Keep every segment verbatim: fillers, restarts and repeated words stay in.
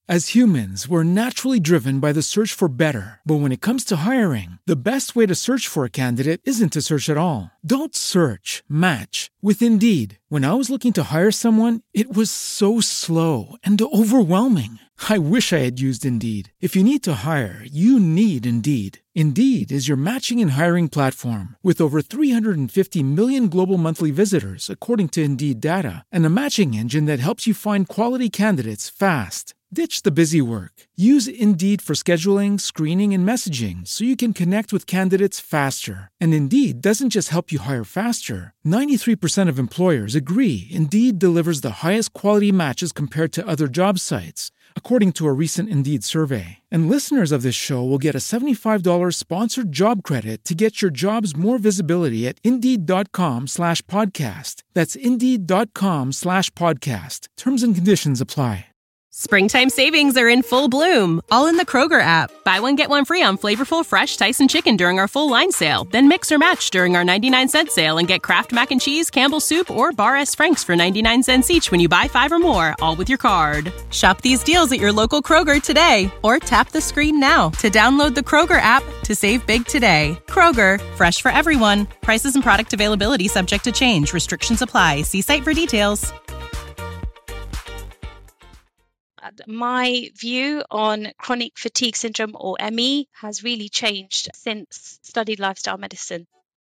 As humans, we're naturally driven by the search for better. But when it comes to hiring, the best way to search for a candidate isn't to search at all. Don't search, match with Indeed. When I was looking to hire someone, it was so slow and overwhelming. I wish I had used Indeed. If you need to hire, you need Indeed. Indeed is your matching and hiring platform with over three hundred fifty million global monthly visitors, according to Indeed data, and a matching engine that helps you find quality candidates fast. Ditch the busy work. Use Indeed for scheduling, screening, and messaging so you can connect with candidates faster. And Indeed doesn't just help you hire faster. ninety-three percent of employers agree Indeed delivers the highest quality matches compared to other job sites, according to a recent Indeed survey. And listeners of this show will get a seventy-five dollars sponsored job credit to get your jobs more visibility at Indeed.com slash podcast. That's Indeed.com slash podcast. Terms and conditions apply. Springtime savings are in full bloom, all in the Kroger app. Buy one, get one free on flavorful, fresh Tyson chicken during our full line sale. Then mix or match during our ninety-nine cent sale and get Kraft Mac and Cheese, Campbell's Soup, or Bar S. Frank's for ninety-nine cents each when you buy five or more, all with your card. Shop these deals at your local Kroger today, or tap the screen now to download the Kroger app to save big today. Kroger, fresh for everyone. Prices and product availability subject to change. Restrictions apply. See site for details. My view on chronic fatigue syndrome, or M E, has really changed since studied lifestyle medicine.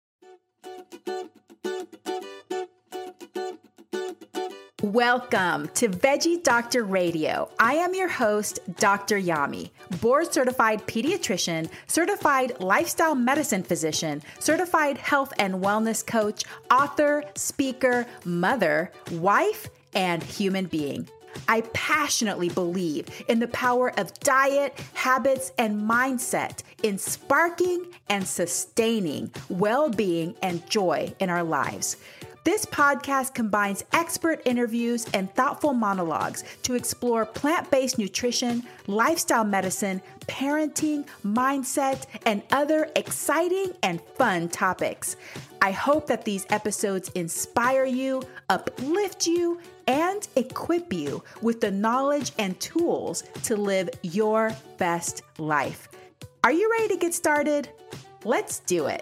Welcome to Veggie Doctor Radio. I am your host, Doctor Yami, board-certified pediatrician, certified lifestyle medicine physician, certified health and wellness coach, author, speaker, mother, wife, and human being. I passionately believe in the power of diet, habits, and mindset in sparking and sustaining well-being and joy in our lives. This podcast combines expert interviews and thoughtful monologues to explore plant-based nutrition, lifestyle medicine, parenting, mindset, and other exciting and fun topics. I hope that these episodes inspire you, uplift you, and equip you with the knowledge and tools to live your best life. Are you ready to get started? Let's do it.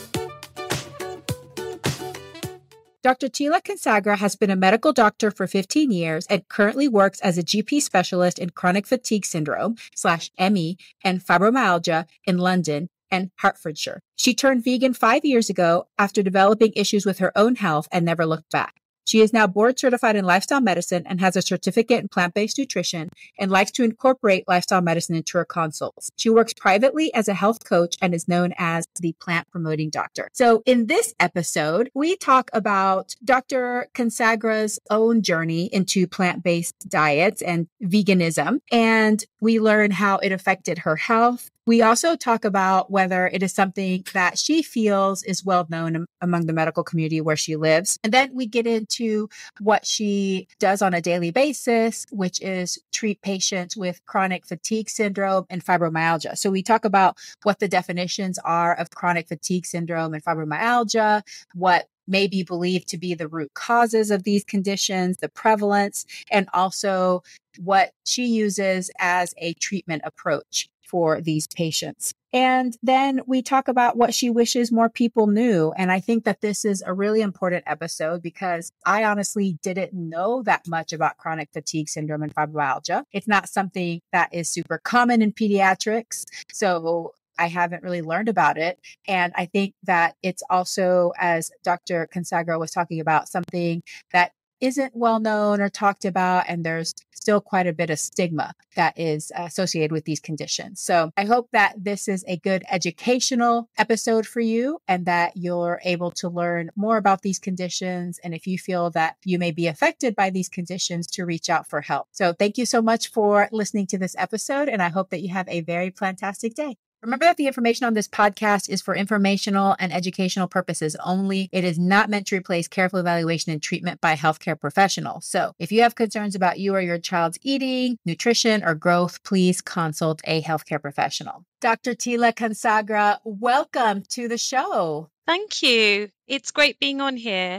Doctor Tila Consagra has been a medical doctor for fifteen years and currently works as a G P specialist in chronic fatigue syndrome slash M E and fibromyalgia in London and Hertfordshire. She turned vegan five years ago after developing issues with her own health and never looked back. She is now board certified in lifestyle medicine and has a certificate in plant-based nutrition and likes to incorporate lifestyle medicine into her consults. She works privately as a health coach and is known as the plant promoting doctor. So in this episode, we talk about Doctor Consagra's own journey into plant-based diets and veganism, and we learn how it affected her health. We also talk about whether it is something that she feels is well known among the medical community where she lives. And then we get into what she does on a daily basis, which is treat patients with chronic fatigue syndrome and fibromyalgia. So we talk about what the definitions are of chronic fatigue syndrome and fibromyalgia, what may be believed to be the root causes of these conditions, the prevalence, and also what she uses as a treatment approach for these patients. And then we talk about what she wishes more people knew. And I think that this is a really important episode because I honestly didn't know that much about chronic fatigue syndrome and fibromyalgia. It's not something that is super common in pediatrics. So I haven't really learned about it. And I think that it's also, as Doctor Consagra was talking about, something that isn't well known or talked about, and there's still quite a bit of stigma that is associated with these conditions. So I hope that this is a good educational episode for you and that you're able to learn more about these conditions. And if you feel that you may be affected by these conditions, to reach out for help. So thank you so much for listening to this episode, and I hope that you have a very fantastic day. Remember that the information on this podcast is for informational and educational purposes only. It is not meant to replace careful evaluation and treatment by a healthcare professional. So if you have concerns about you or your child's eating, nutrition, or growth, please consult a healthcare professional. Doctor Tila Consagra, welcome to the show. Thank you. It's great being on here.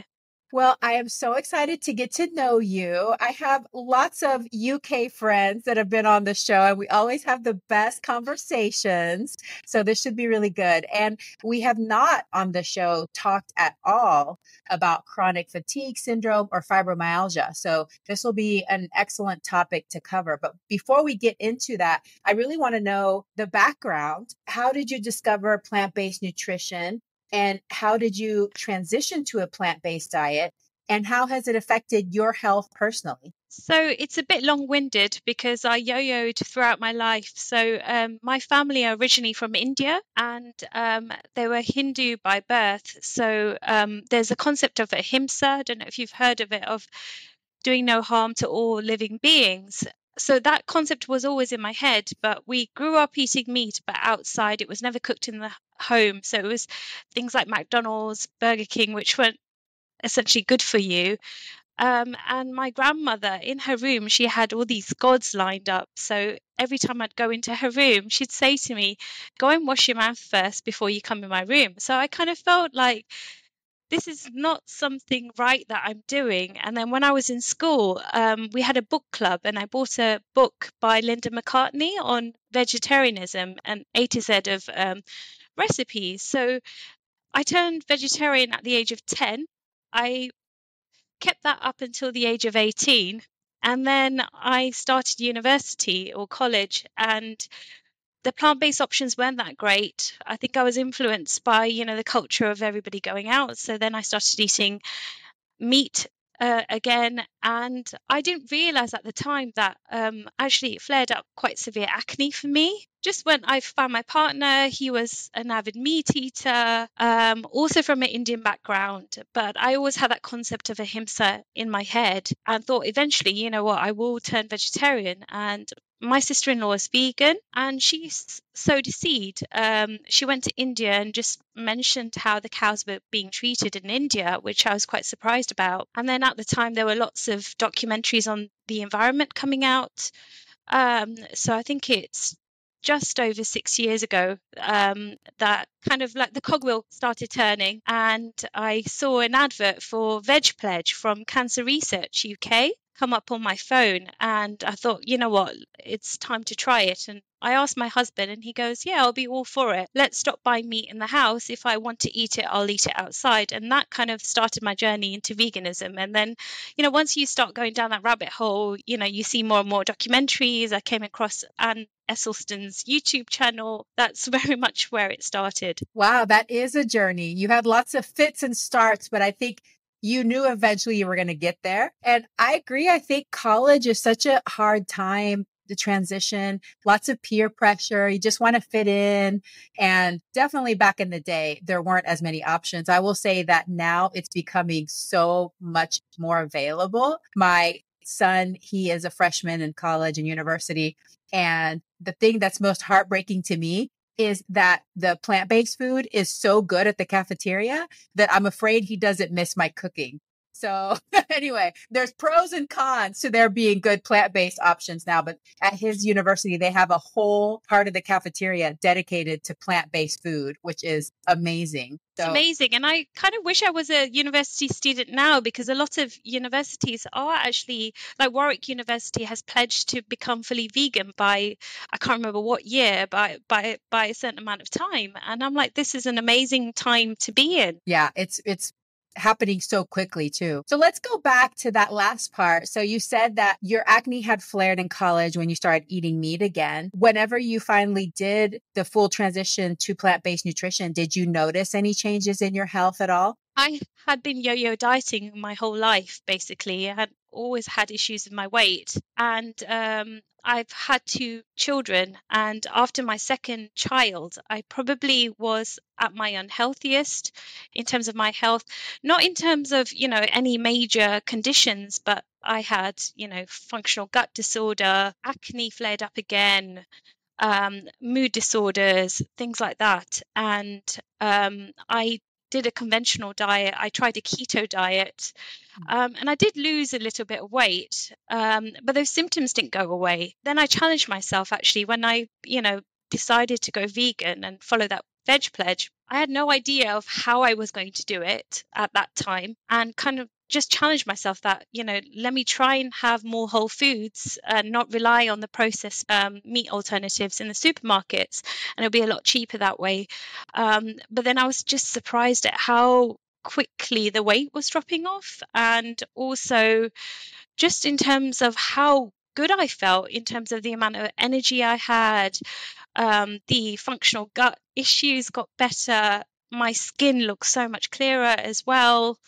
Well, I am so excited to get to know you. I have lots of U K friends that have been on the show, and we always have the best conversations. So this should be really good. And we have not on the show talked at all about chronic fatigue syndrome or fibromyalgia. So this will be an excellent topic to cover. But before we get into that, I really want to know the background. How did you discover plant-based nutrition? And how did you transition to a plant-based diet? And how has it affected your health personally? So it's a bit long-winded because I yo-yoed throughout my life. So um, my family are originally from India, and um, they were Hindu by birth. So um, there's a concept of ahimsa. I don't know if you've heard of it, of doing no harm to all living beings. So that concept was always in my head, but we grew up eating meat, but outside. It was never cooked in the home. So it was things like McDonald's, Burger King, which weren't essentially good for you. Um, and my grandmother, in her room, she had all these gods lined up. So every time I'd go into her room, she'd say to me, go and wash your mouth first before you come in my room. So I kind of felt like this is not something right that I'm doing. And then when I was in school, um, we had a book club, and I bought a book by Linda McCartney on vegetarianism and A to Z of um, recipes. So I turned vegetarian at the age of ten. I kept that up until the age of eighteen. And then I started university or college, and the plant-based options weren't that great. I think I was influenced by, you know, the culture of everybody going out. So then I started eating meat uh, again, and I didn't realize at the time that um, actually it flared up quite severe acne for me. Just when I found my partner, he was an avid meat eater, um, also from an Indian background, but I always had that concept of ahimsa in my head and thought eventually, you know what, I will turn vegetarian. And my sister-in-law is vegan, and she sowed a seed. Um, she went to India and just mentioned how the cows were being treated in India, which I was quite surprised about. And then at the time, there were lots of documentaries on the environment coming out. Um, so I think it's just over six years ago um, that kind of like the cogwheel started turning, and I saw an advert for Veg Pledge from Cancer Research U K come up on my phone, and I thought, you know what, it's time to try it. And I asked my husband, and he goes, yeah, I'll be all for it. Let's stop buying meat in the house. If I want to eat it, I'll eat it outside. And that kind of started my journey into veganism. And then, you know, once you start going down that rabbit hole, you know, you see more and more documentaries. I came across Anne Esselstyn's YouTube channel. That's very much where it started. Wow, that is a journey. You had lots of fits and starts, but I think you knew eventually you were going to get there. And I agree. I think college is such a hard time to transition, lots of peer pressure. You just want to fit in. And definitely back in the day, there weren't as many options. I will say that now it's becoming so much more available. My son, he is a freshman in college and university. And the thing that's most heartbreaking to me is that the plant-based food is so good at the cafeteria that I'm afraid he doesn't miss my cooking. So anyway, there's pros and cons to there being good plant-based options now, but at his university, they have a whole part of the cafeteria dedicated to plant-based food, which is amazing. So, it's amazing. And I kind of wish I was a university student now, because a lot of universities are actually, like Warwick University has pledged to become fully vegan by, I can't remember what year, by, by, by a certain amount of time. And I'm like, this is an amazing time to be in. Yeah, it's, it's, happening so quickly too. So let's go back to that last part. So you said that your acne had flared in college when you started eating meat again. Whenever you finally did the full transition to plant-based nutrition, did you notice any changes in your health at all? I had been yo-yo dieting my whole life, basically. I had always had issues with my weight, and um, I've had two children. And after my second child, I probably was at my unhealthiest in terms of my health, not in terms of, you know, any major conditions, but I had, you know, functional gut disorder, acne flared up again, um, mood disorders, things like that. And um, I did a conventional diet. I tried a keto diet, um, and I did lose a little bit of weight, um, but those symptoms didn't go away. Then I challenged myself, actually, when I, you know, decided to go vegan and follow that Veg Pledge. I had no idea of how I was going to do it at that time, and kind of just challenged myself that, you know, let me try and have more whole foods and not rely on the processed um, meat alternatives in the supermarkets. And it'll be a lot cheaper that way. Um, but then I was just surprised at how quickly the weight was dropping off. And also just in terms of how good I felt, in terms of the amount of energy I had, um, the functional gut issues got better. My skin looked so much clearer as well.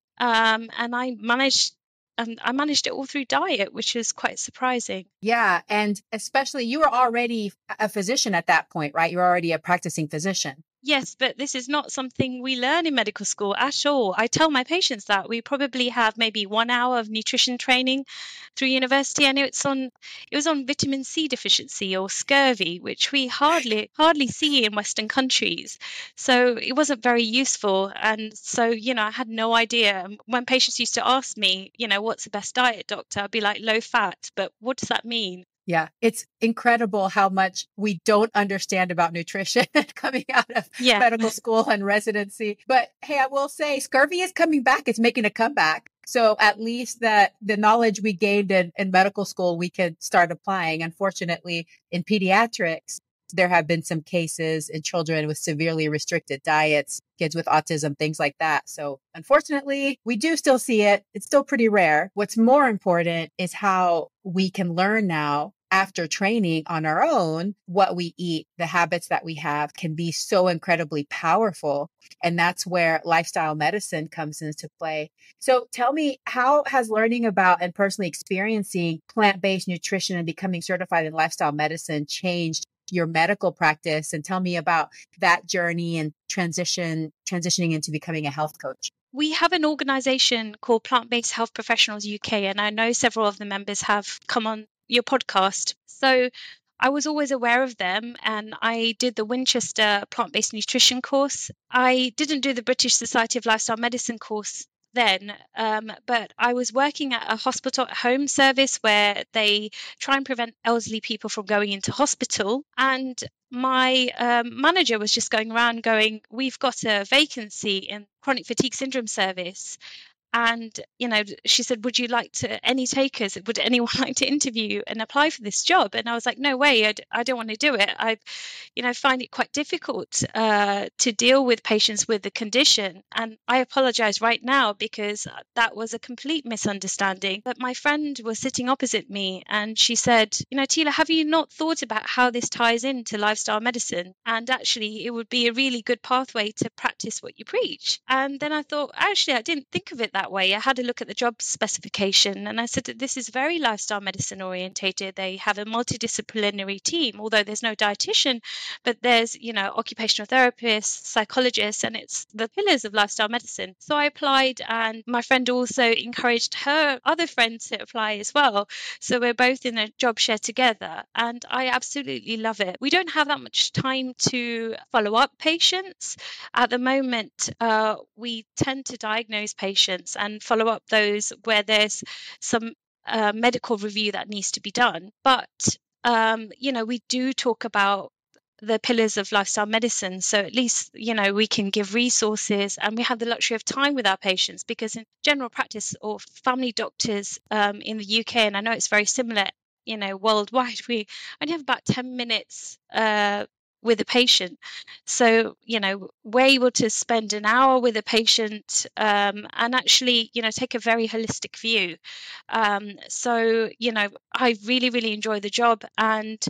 Um, and I managed, um, I managed it all through diet, which is quite surprising. Yeah. And especially you were already a physician at that point, right? You're already a practicing physician. Yes, but this is not something we learn in medical school at all. I tell my patients that we probably have maybe one hour of nutrition training through university, and it's on it was on vitamin C deficiency or scurvy, which we hardly hardly see in Western countries. So it wasn't very useful, and so you know I had no idea. When patients used to ask me, you know, what's the best diet, doctor, I'd be like low fat, but what does that mean? Yeah, it's incredible how much we don't understand about nutrition coming out of yeah. medical school and residency. But hey, I will say scurvy is coming back. It's making a comeback. So at least that the knowledge we gained in, in medical school, we could start applying. Unfortunately, in pediatrics, there have been some cases in children with severely restricted diets, kids with autism, things like that. So unfortunately, we do still see it. It's still pretty rare. What's more important is how we can learn now after training on our own, what we eat, the habits that we have can be so incredibly powerful. And that's where lifestyle medicine comes into play. So tell me, how has learning about and personally experiencing plant-based nutrition and becoming certified in lifestyle medicine changed your medical practice? And tell me about that journey and transition, transitioning into becoming a health coach. We have an organization called Plant-Based Health Professionals U K, and I know several of the members have come on your podcast. So I was always aware of them, and I did the Winchester plant-based nutrition course. I didn't do the British Society of Lifestyle Medicine course then, um, but I was working at a hospital at home service where they try and prevent elderly people from going into hospital. And my um, manager was just going around going, we've got a vacancy in chronic fatigue syndrome service. And, you know, she said, would you like to, any takers, would anyone like to interview and apply for this job? And I was like, no way, I, d- I don't want to do it. I, you know, find it quite difficult uh, to deal with patients with the condition. And I apologize right now because that was a complete misunderstanding. But my friend was sitting opposite me and she said, you know, Tila, have you not thought about how this ties into lifestyle medicine? And actually, it would be a really good pathway to practice what you preach. And then I thought, actually, I didn't think of it that way. I had a look at the job specification and I said that this is very lifestyle medicine orientated. They have a multidisciplinary team, although there's no dietitian, but there's, you know, occupational therapists, psychologists, and it's the pillars of lifestyle medicine. So I applied, and my friend also encouraged her other friends to apply as well. So we're both in a job share together, and I absolutely love it. We don't have that much time to follow up patients. At the moment, uh, we tend to diagnose patients and follow up those where there's some uh, medical review that needs to be done. But, um, you know, we do talk about the pillars of lifestyle medicine. So at least, you know, we can give resources and we have the luxury of time with our patients, because in general practice or family doctors um, in the U K, and I know it's very similar, you know, worldwide, we only have about ten minutes uh, with a patient. So, you know, we're able to spend an hour with a patient um, and actually, you know, take a very holistic view. Um, so, you know, I really, really enjoy the job. And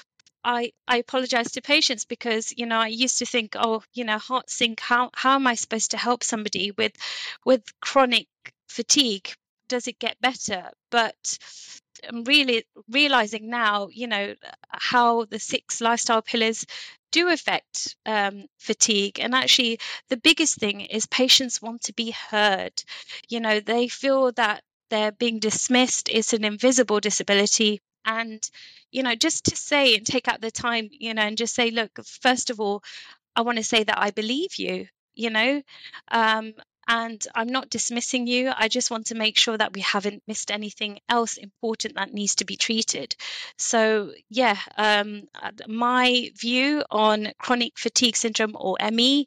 I, I apologize to patients because, you know, I used to think, oh, you know, heart sync, how, how am I supposed to help somebody with, with chronic fatigue? Does it get better? But I'm really realizing now, you know, how the six lifestyle pillars do affect um, fatigue. And actually, the biggest thing is patients want to be heard. You know, they feel that they're being dismissed. It's an invisible disability. And, you know, just to say and take out the time, you know, and just say, look, first of all, I want to say that I believe you, you know, um, and I'm not dismissing you. I just want to make sure that we haven't missed anything else important that needs to be treated. So, yeah, um, my view on chronic fatigue syndrome, or M E,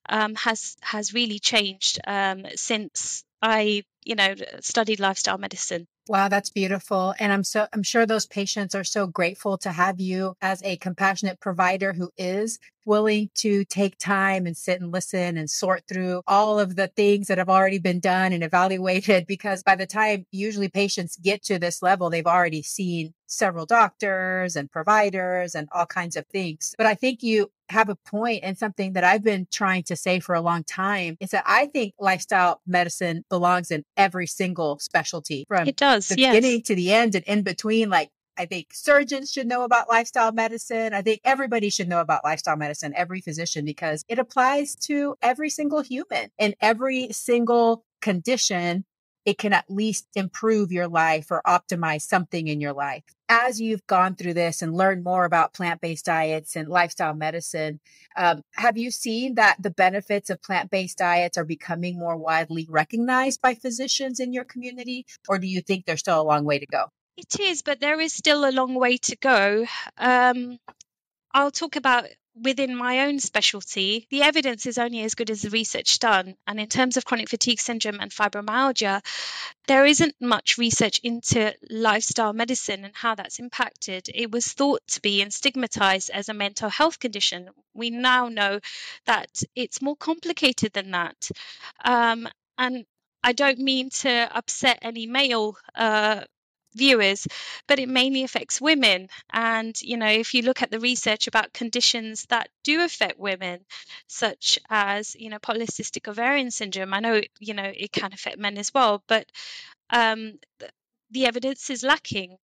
um, has has really changed um, since I, you know, studied lifestyle medicine. Wow, that's beautiful. And I'm so I'm sure those patients are so grateful to have you as a compassionate provider who is willing to take time and sit and listen and sort through all of the things that have already been done and evaluated, because by the time usually patients get to this level, they've already seen several doctors and providers and all kinds of things. But I think you have a point, and something that I've been trying to say for a long time is that I think lifestyle medicine belongs in every single specialty, from It does, the yes. beginning to the end and in between. Like, I think surgeons should know about lifestyle medicine. I think everybody should know about lifestyle medicine, every physician, because it applies to every single human and every single condition. It can at least improve your life or optimize something in your life. As you've gone through this and learned more about plant-based diets and lifestyle medicine, um, have you seen that the benefits of plant-based diets are becoming more widely recognized by physicians in your community? Or do you think there's still a long way to go? It is, but there is still a long way to go. Um, I'll talk about within my own specialty. The evidence is only as good as the research done. And in terms of chronic fatigue syndrome and fibromyalgia, there isn't much research into lifestyle medicine and how that's impacted. It was thought to be and stigmatized as a mental health condition. We now know that it's more complicated than that. Um, and I don't mean to upset any male uh, viewers, but it mainly affects women. And, you know, if you look at the research about conditions that do affect women, such as, you know, polycystic ovarian syndrome, I know, you know, it can affect men as well, but um, the, the evidence is lacking.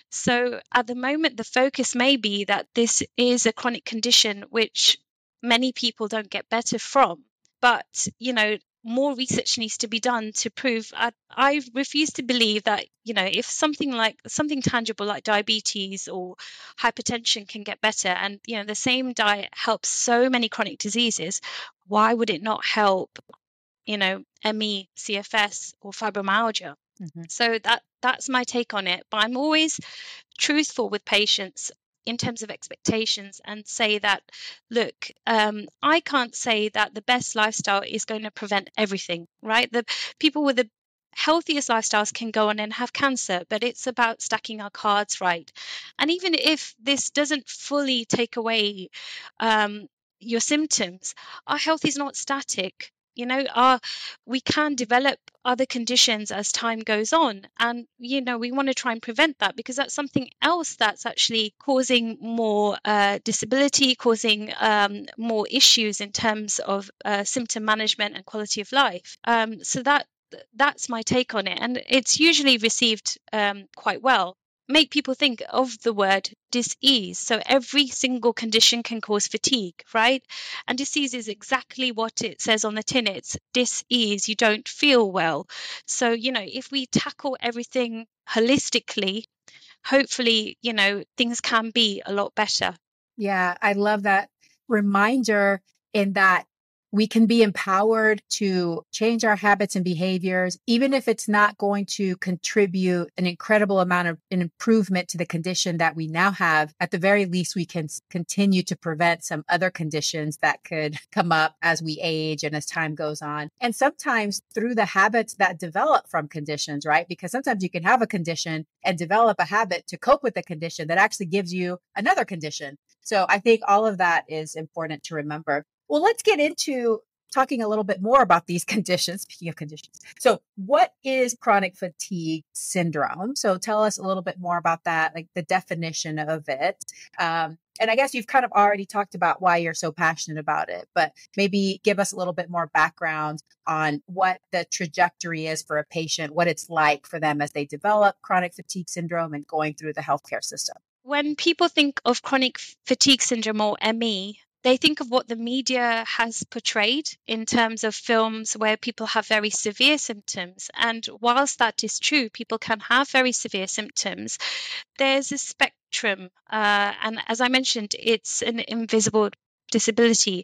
So at the moment, the focus may be that this is a chronic condition which many people don't get better from. But, you know, more research needs to be done to prove. I, I refuse to believe that, you know, if something like something tangible like diabetes or hypertension can get better, and, you know, the same diet helps so many chronic diseases, why would it not help, you know, M E, C F S, or fibromyalgia? Mm-hmm. So that that's my take on it. But I'm always truthful with patients in terms of expectations and say that, look, um, I can't say that the best lifestyle is going to prevent everything, right? The people with the healthiest lifestyles can go on and have cancer, but it's about stacking our cards right. And even if this doesn't fully take away um, your symptoms, our health is not static. You know, our, we can develop other conditions as time goes on. And, you know, we want to try and prevent that, because that's something else that's actually causing more uh, disability, causing um, more issues in terms of uh, symptom management and quality of life. Um, so that that's my take on it. And it's usually received um, quite well. Make people think of the word dis-ease. So every single condition can cause fatigue, right? And dis-ease is exactly what it says on the tin. It's dis-ease. You don't feel well. So, you know, if we tackle everything holistically, hopefully, you know, things can be a lot better. Yeah, I love that reminder, in that we can be empowered to change our habits and behaviors, even if it's not going to contribute an incredible amount of an improvement to the condition that we now have. At the very least, we can continue to prevent some other conditions that could come up as we age and as time goes on. And sometimes through the habits that develop from conditions, right? Because sometimes you can have a condition and develop a habit to cope with the condition that actually gives you another condition. So I think all of that is important to remember. Well, let's get into talking a little bit more about these conditions, speaking of conditions. So what is chronic fatigue syndrome? So tell us a little bit more about that, like the definition of it. Um, and I guess you've kind of already talked about why you're so passionate about it, but maybe give us a little bit more background on what the trajectory is for a patient, what it's like for them as they develop chronic fatigue syndrome and going through the healthcare system. When people think of chronic fatigue syndrome, or M E, they think of what the media has portrayed in terms of films where people have very severe symptoms. And whilst that is true, people can have very severe symptoms, there's a spectrum. Uh, and as I mentioned, it's an invisible disability.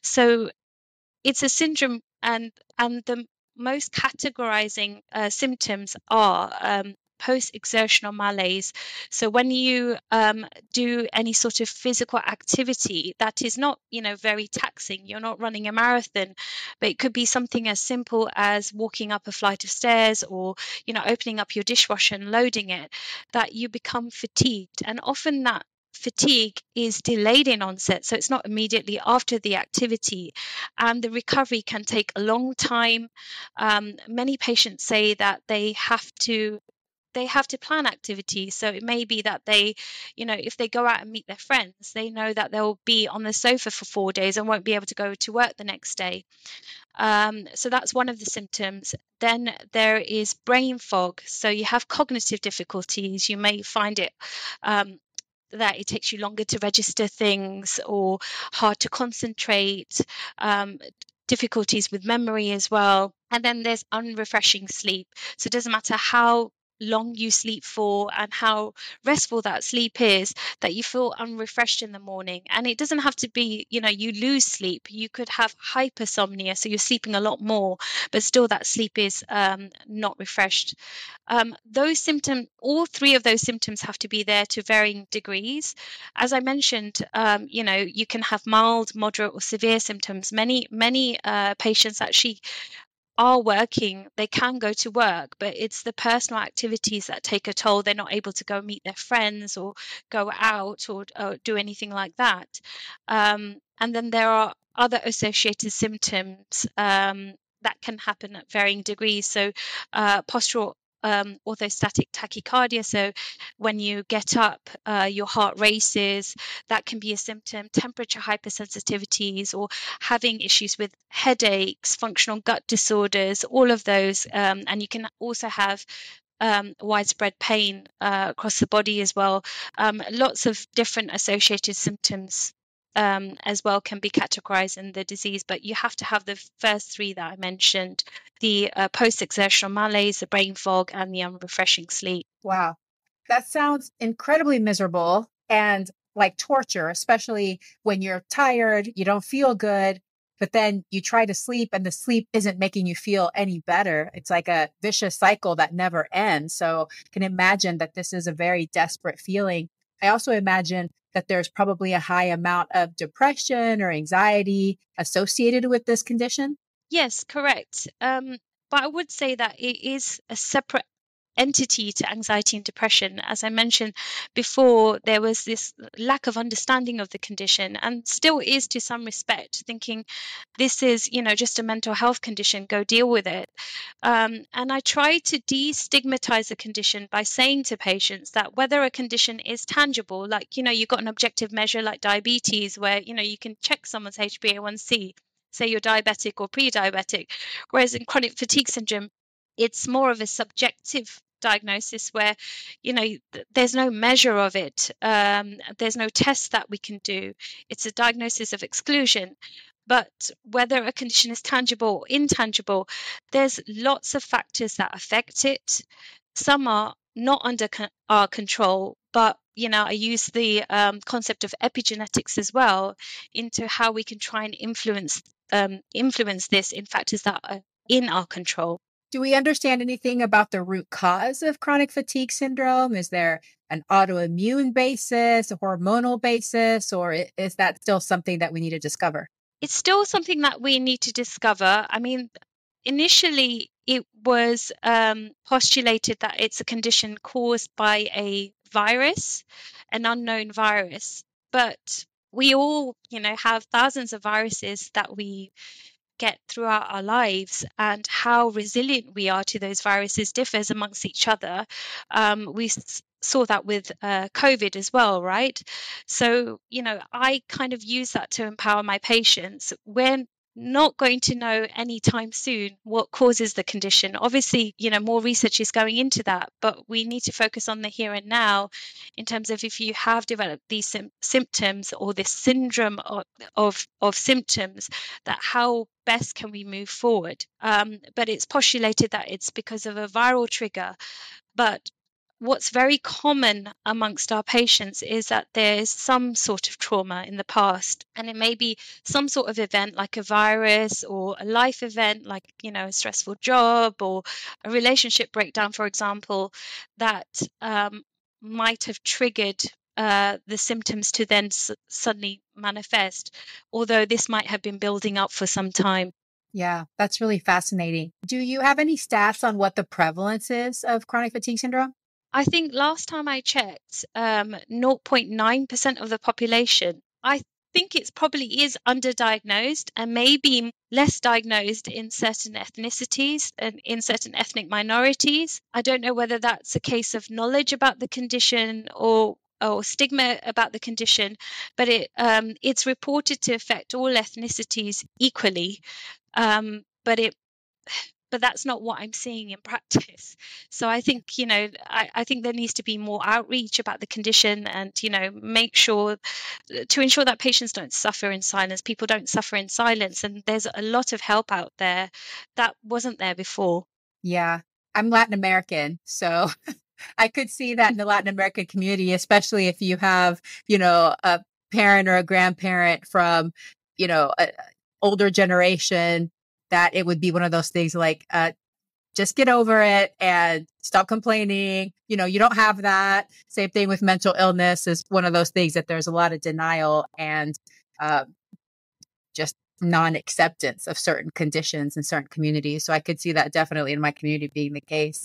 So it's a syndrome, and, and the most categorizing uh, symptoms are um, post-exertional malaise. So when you um, do any sort of physical activity that is not, you know, very taxing, you're not running a marathon, but it could be something as simple as walking up a flight of stairs, or, you know, opening up your dishwasher and loading it, that you become fatigued. And often that fatigue is delayed in onset, so it's not immediately after the activity, and the recovery can take a long time. Um, many patients say that they have to they have to plan activities. So it may be that they, you know, if they go out and meet their friends, they know that they'll be on the sofa for four days and won't be able to go to work the next day. Um, so that's one of the symptoms. Then there is brain fog. So you have cognitive difficulties. You may find it um, that it takes you longer to register things, or hard to concentrate, um, difficulties with memory as well. And then there's unrefreshing sleep. So it doesn't matter how long you sleep for and how restful that sleep is, that you feel unrefreshed in the morning. And it doesn't have to be, you know, you lose sleep. You could have hypersomnia, so you're sleeping a lot more, but still that sleep is um, not refreshed. Um, those symptoms, all three of those symptoms have to be there to varying degrees. As I mentioned, um, you know, you can have mild, moderate, or severe symptoms. Many, many uh, patients actually are working, they can go to work, but it's the personal activities that take a toll. They're not able to go meet their friends or go out or, or do anything like that. Um, and then there are other associated symptoms um, that can happen at varying degrees. So uh, postural um, orthostatic tachycardia. So when you get up, uh, your heart races. That can be a symptom. Temperature hypersensitivities, or having issues with headaches, functional gut disorders, all of those. Um, and you can also have um, widespread pain uh, across the body as well. Um, lots of different associated symptoms um, as well can be categorized in the disease, but you have to have the first three that I mentioned: the uh, post-exertional malaise, the brain fog, and the unrefreshing sleep. Wow. That sounds incredibly miserable and like torture, especially when you're tired, you don't feel good, but then you try to sleep and the sleep isn't making you feel any better. It's like a vicious cycle that never ends. So I can imagine that this is a very desperate feeling. I also imagine that there's probably a high amount of depression or anxiety associated with this condition. Yes, correct. Um, but I would say that it is a separate entity to anxiety and depression. As I mentioned before, there was this lack of understanding of the condition, and still is to some respect, thinking this is, you know, just a mental health condition, go deal with it. Um, and I try to destigmatize the condition by saying to patients that whether a condition is tangible, like, you know, you've got an objective measure like diabetes, where, you know, you can check someone's H b A one c, say you're diabetic or pre-diabetic, whereas in chronic fatigue syndrome, it's more of a subjective diagnosis where, you know, th- there's no measure of it. Um, there's no test that we can do. It's a diagnosis of exclusion. But whether a condition is tangible or intangible, there's lots of factors that affect it. Some are not under con- our control, but, you know, I use the um, concept of epigenetics as well into how we can try and influence um, influence this in factors that are in our control. Do we understand anything about the root cause of chronic fatigue syndrome? Is there an autoimmune basis, a hormonal basis, or i- is that still something that we need to discover? It's still something that we need to discover. I mean, initially it was um, postulated that it's a condition caused by a virus, an unknown virus. But we all, you know, have thousands of viruses that we get throughout our lives, and how resilient we are to those viruses differs amongst each other. Um, we s- saw that with uh, COVID as well, right? So, you know, I kind of use that to empower my patients. We're not going to know anytime soon what causes the condition. Obviously, you know, more research is going into that, but we need to focus on the here and now in terms of if you have developed these sim- symptoms or this syndrome of, of, of symptoms, that how best can we move forward. Um, but it's postulated that it's because of a viral trigger. But what's very common amongst our patients is that there's some sort of trauma in the past, and it may be some sort of event like a virus or a life event like, you know, a stressful job or a relationship breakdown, for example, that um, might have triggered uh, the symptoms to then s- suddenly manifest, although this might have been building up for some time. Yeah, that's really fascinating. Do you have any stats on what the prevalence is of chronic fatigue syndrome? I think last time I checked, um, zero point nine percent of the population. I think it's probably is underdiagnosed and maybe less diagnosed in certain ethnicities and in certain ethnic minorities. I don't know whether that's a case of knowledge about the condition or or stigma about the condition, but it um, it's reported to affect all ethnicities equally. Um, but it but that's not what I'm seeing in practice. So I think, you know, I, I think there needs to be more outreach about the condition and, you know, make sure to ensure that patients don't suffer in silence. People don't suffer in silence. And there's a lot of help out there that wasn't there before. Yeah, I'm Latin American, so I could see that in the Latin American community, especially if you have, you know, a parent or a grandparent from, you know, an older generation, that it would be one of those things like, uh, just get over it and stop complaining. You know, you don't have that. Same thing with mental illness is one of those things that there's a lot of denial and um, just non-acceptance of certain conditions in certain communities. So I could see that definitely in my community being the case.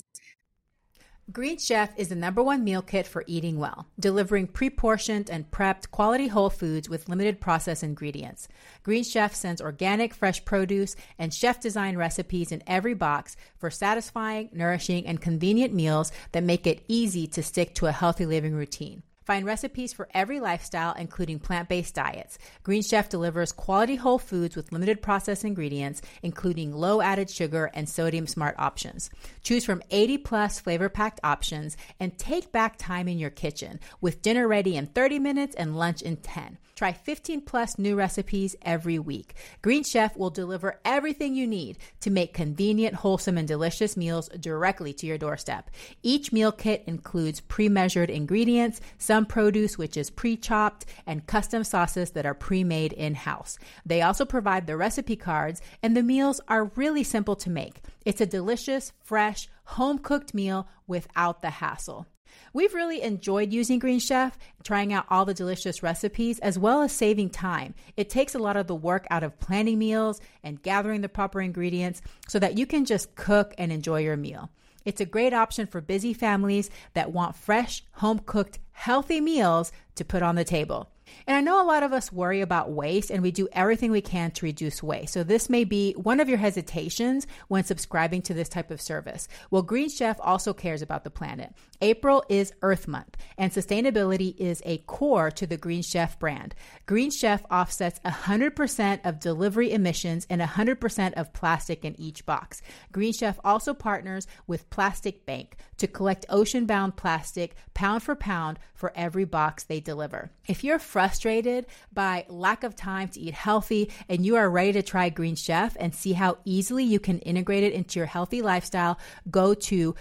Green Chef is the number one meal kit for eating well, delivering pre-portioned and prepped quality whole foods with limited processed ingredients. Green Chef sends organic, fresh produce and chef-designed recipes in every box for satisfying, nourishing, and convenient meals that make it easy to stick to a healthy living routine. Find recipes for every lifestyle, including plant-based diets. Green Chef delivers quality whole foods with limited processed ingredients, including low added sugar and sodium smart options. Choose from eighty plus flavor-packed options and take back time in your kitchen with dinner ready in thirty minutes and lunch in ten. Try fifteen plus new recipes every week. Green Chef will deliver everything you need to make convenient, wholesome, and delicious meals directly to your doorstep. Each meal kit includes pre-measured ingredients, some produce which is pre-chopped, and custom sauces that are pre-made in-house. They also provide the recipe cards, and the meals are really simple to make. It's a delicious, fresh, home-cooked meal without the hassle. We've really enjoyed using Green Chef, trying out all the delicious recipes, as well as saving time. It takes a lot of the work out of planning meals and gathering the proper ingredients so that you can just cook and enjoy your meal. It's a great option for busy families that want fresh, home-cooked, healthy meals to put on the table. And I know a lot of us worry about waste, and we do everything we can to reduce waste. So this may be one of your hesitations when subscribing to this type of service. Well, Green Chef also cares about the planet. April is Earth Month, and sustainability is a core to the Green Chef brand. Green Chef offsets one hundred percent of delivery emissions and one hundred percent of plastic in each box. Green Chef also partners with Plastic Bank to collect ocean-bound plastic pound for pound for every box they deliver. If you're frustrated by lack of time to eat healthy and you are ready to try Green Chef and see how easily you can integrate it into your healthy lifestyle, go to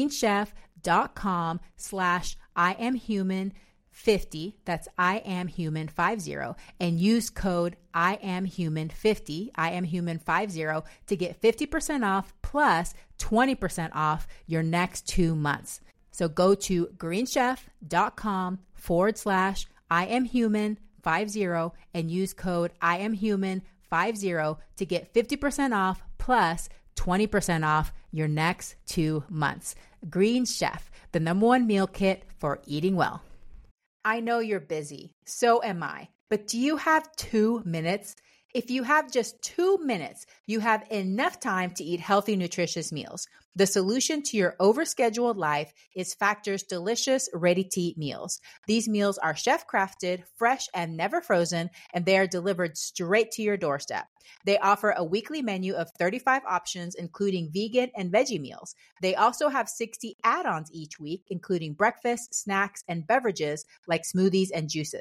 greenchef.com slash I am human 50, that's I am human 50, and use code I am human 50, I am human 50 to get fifty percent off plus twenty percent off your next two months. So go to greenchef.com forward slash I am human 50 and use code I am human 50 to get fifty percent off plus twenty percent off your next two months. Green Chef, the number one meal kit for eating well. I know you're busy, so am I, but do you have two minutes? If you have just two minutes, you have enough time to eat healthy, nutritious meals. The solution to your overscheduled life is Factor's delicious, ready-to-eat meals. These meals are chef-crafted, fresh, and never frozen, and they are delivered straight to your doorstep. They offer a weekly menu of thirty-five options, including vegan and veggie meals. They also have sixty add-ons each week, including breakfast, snacks, and beverages like smoothies and juices.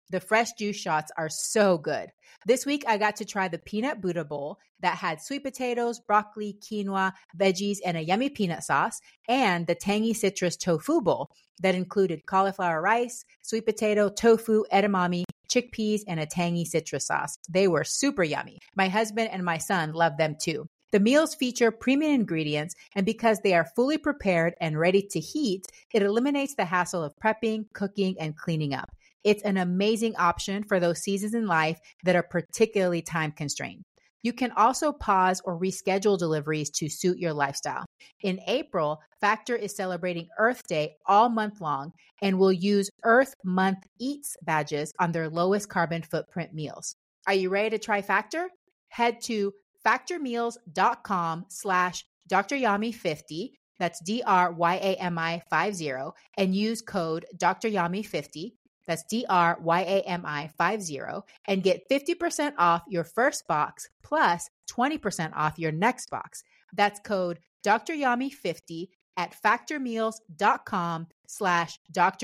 The fresh juice shots are so good. This week, I got to try the peanut Buddha bowl that had sweet potatoes, broccoli, quinoa, veggies, and a yummy peanut sauce, and the tangy citrus tofu bowl that included cauliflower rice, sweet potato, tofu, edamame, chickpeas, and a tangy citrus sauce. They were super yummy. My husband and my son loved them too. The meals feature premium ingredients, and because they are fully prepared and ready to heat, it eliminates the hassle of prepping, cooking, and cleaning up. It's an amazing option for those seasons in life that are particularly time constrained. You can also pause or reschedule deliveries to suit your lifestyle. In April, Factor is celebrating Earth Day all month long and will use Earth Month Eats badges on their lowest carbon footprint meals. Are you ready to try Factor? Head to factormeals.com slash DrYami50, that's D R Y A M I fifty, and use code D R Yami fifty, that's D R Y A M I fifty, and get fifty percent off your first box plus twenty percent off your next box. That's code D R Yami fifty at factormeals.com slash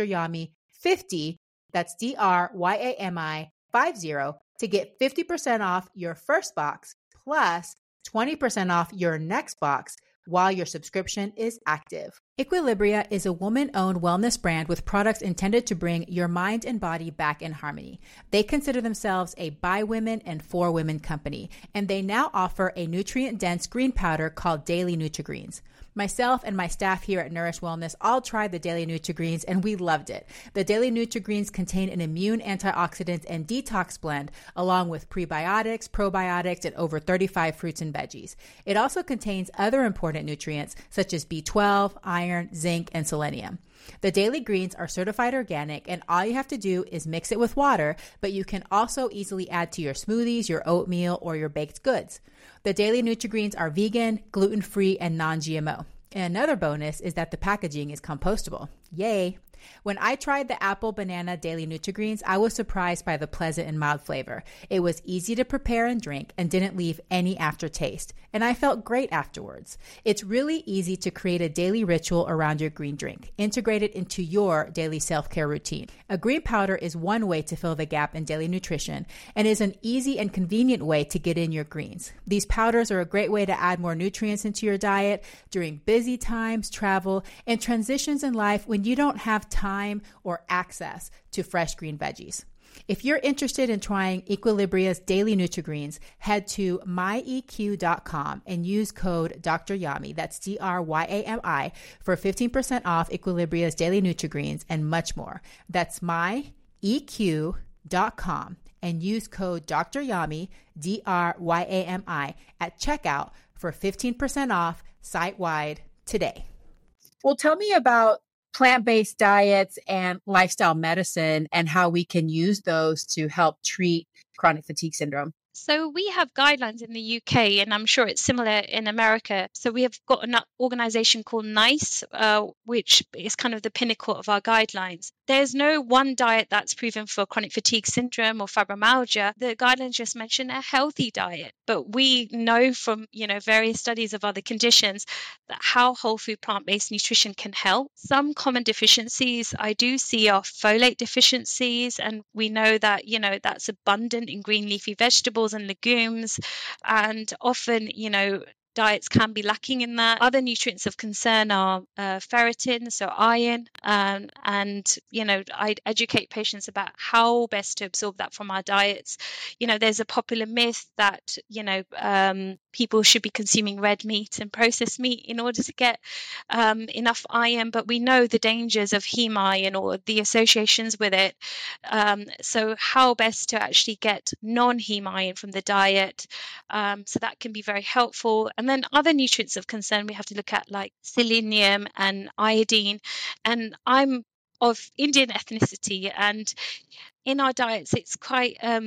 DrYami50, that's D R Y A M I fifty, to get fifty percent off your first box plus twenty percent off your next box while your subscription is active. Equilibria is a woman-owned wellness brand with products intended to bring your mind and body back in harmony. They consider themselves a by women and for women company, and they now offer a nutrient-dense green powder called Daily Nutri-Greens. Myself and my staff here at Nourish Wellness all tried the Daily Nutri-Greens and we loved it. The Daily Nutri-Greens contain an immune antioxidant and detox blend along with prebiotics, probiotics, and over thirty-five fruits and veggies. It also contains other important nutrients such as B twelve, iron, zinc, and selenium. The Daily Greens are certified organic, and all you have to do is mix it with water, but you can also easily add to your smoothies, your oatmeal, or your baked goods. The Daily Nutri-Greens are vegan, gluten-free, and non-G M O. And another bonus is that the packaging is compostable. Yay! When I tried the apple banana Daily Nutri-Greens, I was surprised by the pleasant and mild flavor. It was easy to prepare and drink and didn't leave any aftertaste, and I felt great afterwards. It's really easy to create a daily ritual around your green drink. Integrate it into your daily self-care routine. A green powder is one way to fill the gap in daily nutrition and is an easy and convenient way to get in your greens. These powders are a great way to add more nutrients into your diet during busy times, travel, and transitions in life when you don't have time or access to fresh green veggies. If you're interested in trying Equilibria's Daily Nutri-Greens, head to my E Q dot com and use code Doctor Yami, that's D R Y A M I, for fifteen percent off Equilibria's Daily Nutri-Greens and much more. That's my E Q dot com and use code Doctor Yami, D R Y A M I, at checkout for fifteen percent off site-wide today. Well, tell me about plant-based diets and lifestyle medicine and how we can use those to help treat chronic fatigue syndrome. So we have guidelines in the U K, and I'm sure it's similar in America. So we have got an organization called NICE, uh, which is kind of the pinnacle of our guidelines. There's no one diet that's proven for chronic fatigue syndrome or fibromyalgia. The guidelines just mention a healthy diet, but we know from, you know, various studies of other conditions that how whole food plant-based nutrition can help. Some common deficiencies I do see are folate deficiencies, and we know that, you know, that's abundant in green leafy vegetables and legumes, and often, you know, diets can be lacking in that. Other nutrients of concern are uh, ferritin, so iron, um, and, you know, I educate patients about how best to absorb that from our diets. You know, there's a popular myth that, you know, um, people should be consuming red meat and processed meat in order to get um, enough iron, but we know the dangers of heme iron or the associations with it. Um, so how best to actually get non-heme iron from the diet. Um, so that can be very helpful. And then other nutrients of concern we have to look at, like selenium and iodine. And I'm of Indian ethnicity, and in our diets, it's quite um,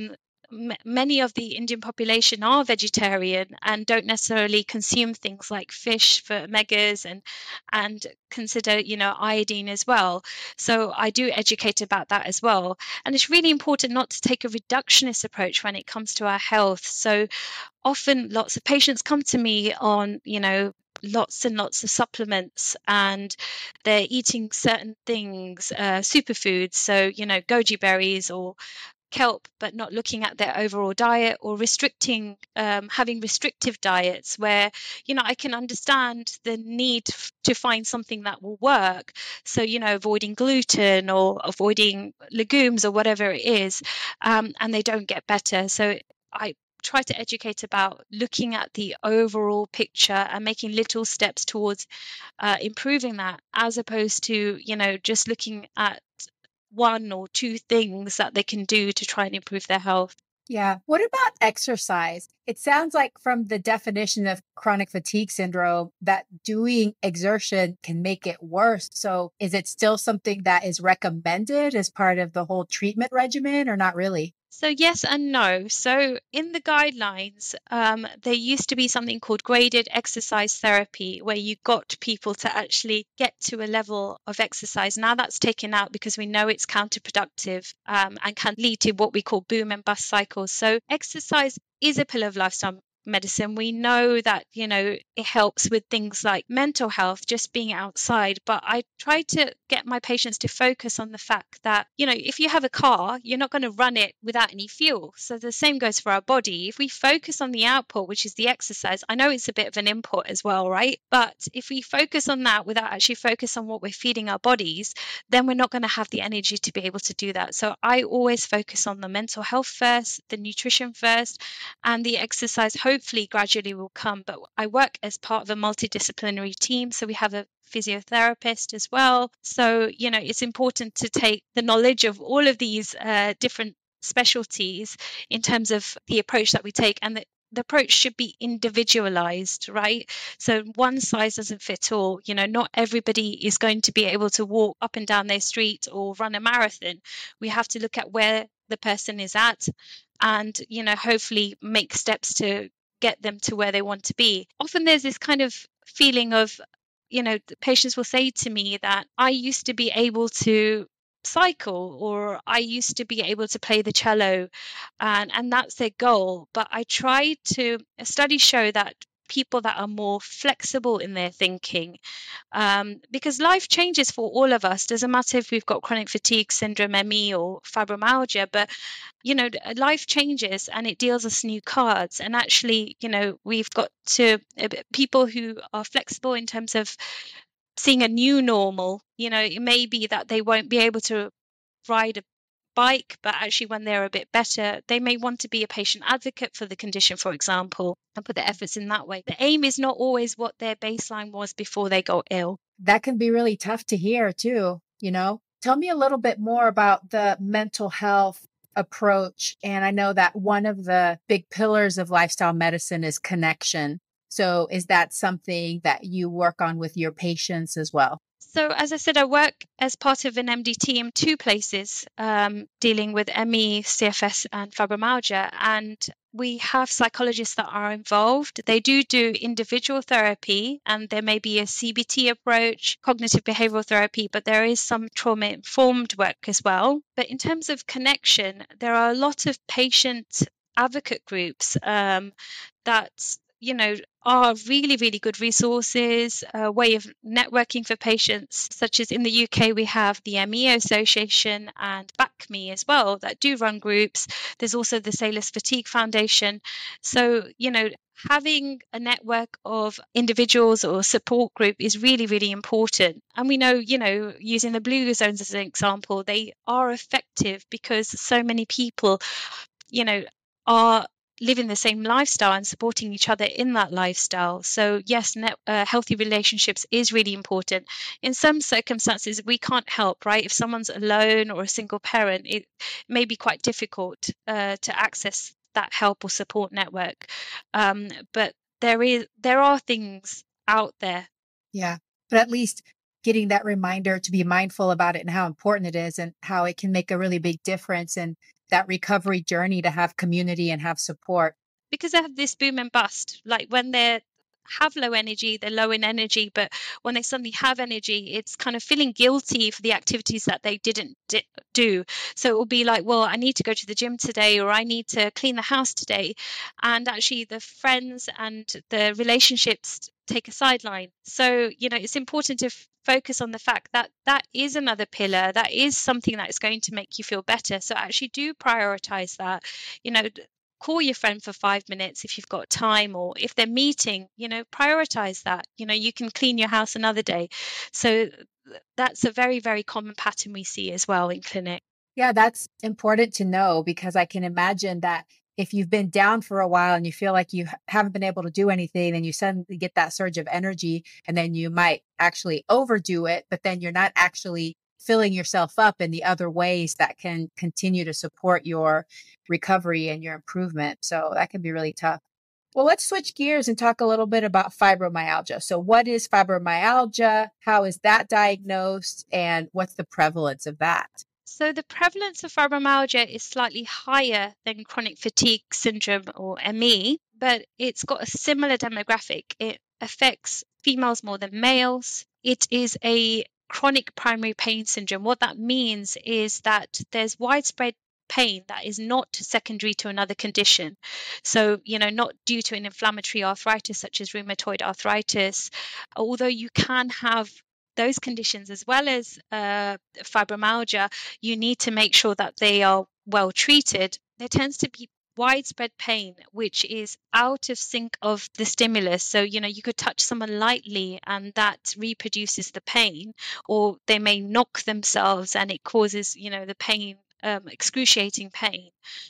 m- many of the Indian population are vegetarian and don't necessarily consume things like fish for omegas and and consider, you know, iodine as well. So I do educate about that as well. And it's really important not to take a reductionist approach when it comes to our health. So often lots of patients come to me on, you know, lots and lots of supplements, and they're eating certain things, uh, superfoods, so, you know, goji berries or kelp, but not looking at their overall diet, or restricting, um, having restrictive diets where, you know, I can understand the need f- to find something that will work. So, you know, avoiding gluten or avoiding legumes or whatever it is, um, and they don't get better. So I try to educate about looking at the overall picture and making little steps towards uh, improving that, as opposed to, you know, just looking at one or two things that they can do to try and improve their health. Yeah. What about exercise? It sounds like from the definition of chronic fatigue syndrome that doing exertion can make it worse. So is it still something that is recommended as part of the whole treatment regimen or not really? So yes and no. So in the guidelines, um, there used to be something called graded exercise therapy, where you got people to actually get to a level of exercise. Now that's taken out because we know it's counterproductive, um, and can lead to what we call boom and bust cycles. So exercise is a pillar of lifestyle medicine. We know that, you know, it helps with things like mental health, just being outside. But I try to get my patients to focus on the fact that, you know, if you have a car, you're not going to run it without any fuel. So the same goes for our body. If we focus on the output, which is the exercise, I know it's a bit of an input as well, right? But if we focus on that without actually focus on what we're feeding our bodies, then we're not going to have the energy to be able to do that. So I always focus on the mental health first, the nutrition first, and the exercise hopefully gradually will come. But I work as part of a multidisciplinary team, so we have a physiotherapist as well. So, you know, it's important to take the knowledge of all of these uh, different specialties in terms of the approach that we take, and the, the approach should be individualized, right? So one size doesn't fit all. You know, not everybody is going to be able to walk up and down their street or run a marathon. We have to look at where the person is at, and, you know, hopefully make steps to get them to where they want to be. Often there's this kind of feeling of, you know, the patients will say to me that I used to be able to cycle, or I used to be able to play the cello, and and that's their goal. But I try to, studies show that people that are more flexible in their thinking, um, because life changes for all of us. Doesn't matter if we've got chronic fatigue syndrome, M E, or fibromyalgia, but, you know, life changes and it deals us new cards. And actually, you know, we've got to uh, people who are flexible in terms of seeing a new normal. You know, it may be that they won't be able to ride a bike, but actually when they're a bit better, they may want to be a patient advocate for the condition, for example, and put their efforts in that way. The aim is not always what their baseline was before they got ill. That can be really tough to hear too, you know. Tell me a little bit more about the mental health approach. And I know that one of the big pillars of lifestyle medicine is connection. So is that something that you work on with your patients as well? So, as I said, I work as part of an M D team, two places, um, dealing with M E, C F S, and fibromyalgia. And we have psychologists that are involved. They do do individual therapy, and there may be a C B T approach, cognitive behavioral therapy, but there is some trauma informed work as well. But in terms of connection, there are a lot of patient advocate groups um, that, you know, are really, really good resources, a way of networking for patients, such as in the U K, we have the M E Association and Back Me as well that do run groups. There's also the Sailors Fatigue Foundation. So, you know, having a network of individuals or support group is really, really important. And we know, you know, using the blue zones as an example, they are effective because so many people, you know, are living the same lifestyle and supporting each other in that lifestyle. So yes, net, uh, healthy relationships is really important. In some circumstances, we can't help, right? If someone's alone or a single parent, it may be quite difficult uh, to access that help or support network. Um, but there is there are things out there. Yeah. But at least getting that reminder to be mindful about it and how important it is and how it can make a really big difference in that recovery journey to have community and have support. Because they have this boom and bust, like when they have low energy, they're low in energy, but when they suddenly have energy, it's kind of feeling guilty for the activities that they didn't di- do. So it will be like, well, I need to go to the gym today, or I need to clean the house today. And actually the friends and the relationships take a sideline. So, you know, it's important to f- focus on the fact that that is another pillar, that is something that is going to make you feel better. So actually do prioritize that. You know, call your friend for five minutes if you've got time, or if they're meeting, you know, prioritize that. You know, you can clean your house another day. So that's a very, very common pattern we see as well in clinic. Yeah, that's important to know, because I can imagine that if you've been down for a while and you feel like you h- haven't been able to do anything, and you suddenly get that surge of energy, and then you might actually overdo it, but then you're not actually filling yourself up in the other ways that can continue to support your recovery and your improvement. So that can be really tough. Well, let's switch gears and talk a little bit about fibromyalgia. So what is fibromyalgia? How is that diagnosed? And what's the prevalence of that? So the prevalence of fibromyalgia is slightly higher than chronic fatigue syndrome, or M E, but it's got a similar demographic. It affects females more than males. It is a chronic primary pain syndrome. What that means is that there's widespread pain that is not secondary to another condition. So, you know, not due to an inflammatory arthritis such as rheumatoid arthritis, although you can have those conditions as well as uh, fibromyalgia, you need to make sure that they are well treated. There tends to be widespread pain, which is out of sync of the stimulus. So, you know, you could touch someone lightly and that reproduces the pain, or they may knock themselves and it causes, you know, the pain, um, excruciating pain.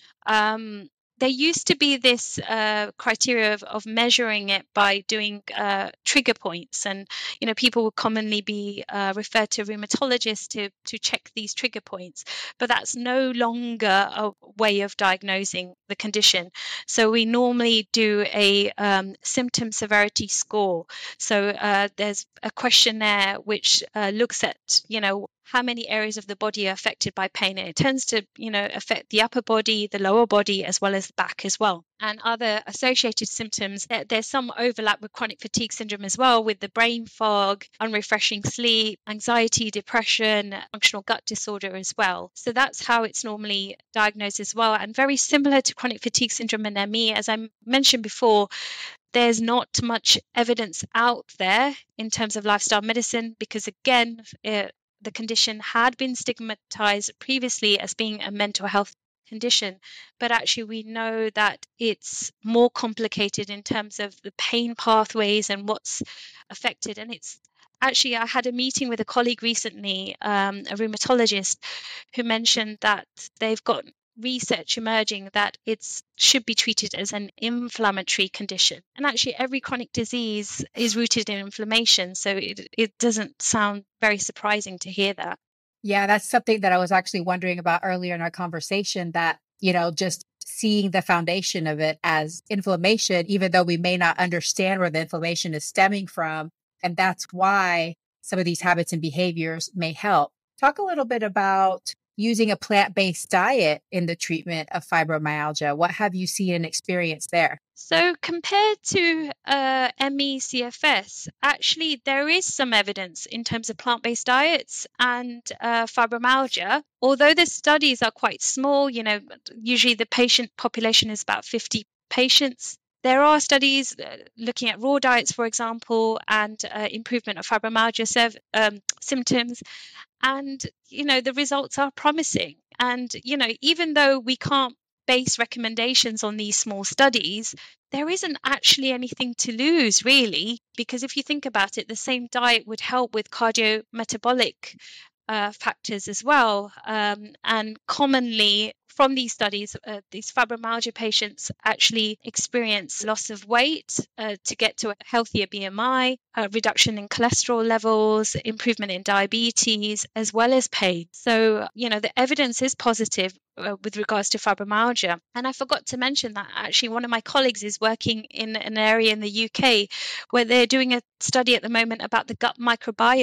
Um, there used to be this uh, criteria of, of measuring it by doing uh, trigger points, and you know, people would commonly be uh, referred to rheumatologists to to check these trigger points, but that's no longer a way of diagnosing the condition. So we normally do a um, symptom severity score. So uh, there's a questionnaire which uh, looks at, you know, how many areas of the body are affected by pain, and it tends to, you know, affect the upper body, the lower body, as well as the back as well. And other associated symptoms, there's some overlap with chronic fatigue syndrome as well, with the brain fog, unrefreshing sleep, anxiety, depression, functional gut disorder as well. So that's how it's normally diagnosed as well. And very similar to chronic fatigue syndrome and M E, as I mentioned before, there's not much evidence out there in terms of lifestyle medicine, because again, it, the condition had been stigmatized previously as being a mental health condition, but actually we know that it's more complicated in terms of the pain pathways and what's affected. And it's actually, I had a meeting with a colleague recently, um, a rheumatologist, who mentioned that they've got research emerging that it should be treated as an inflammatory condition. And actually every chronic disease is rooted in inflammation, so it, it doesn't sound very surprising to hear that. Yeah, that's something that I was actually wondering about earlier in our conversation, that, you know, just seeing the foundation of it as inflammation, even though we may not understand where the inflammation is stemming from. And that's why some of these habits and behaviors may help. Talk a little bit about using a plant-based diet in the treatment of fibromyalgia. What have you seen and experienced there? So compared to uh, M E C F S, actually there is some evidence in terms of plant-based diets and uh, fibromyalgia. Although the studies are quite small, you know, usually the patient population is about fifty patients. There are studies uh, looking at raw diets, for example, and uh, improvement of fibromyalgia sev- um, symptoms. And, you know, the results are promising. And, you know, even though we can't base recommendations on these small studies, there isn't actually anything to lose, really, because if you think about it, the same diet would help with cardiometabolic uh, factors as well. Um, and commonly from these studies, uh, these fibromyalgia patients actually experience loss of weight uh, to get to a healthier B M I, uh, reduction in cholesterol levels, improvement in diabetes, as well as pain. So, you know, the evidence is positive uh, with regards to fibromyalgia. And I forgot to mention that actually one of my colleagues is working in an area in the U K where they're doing a study at the moment about the gut microbiome.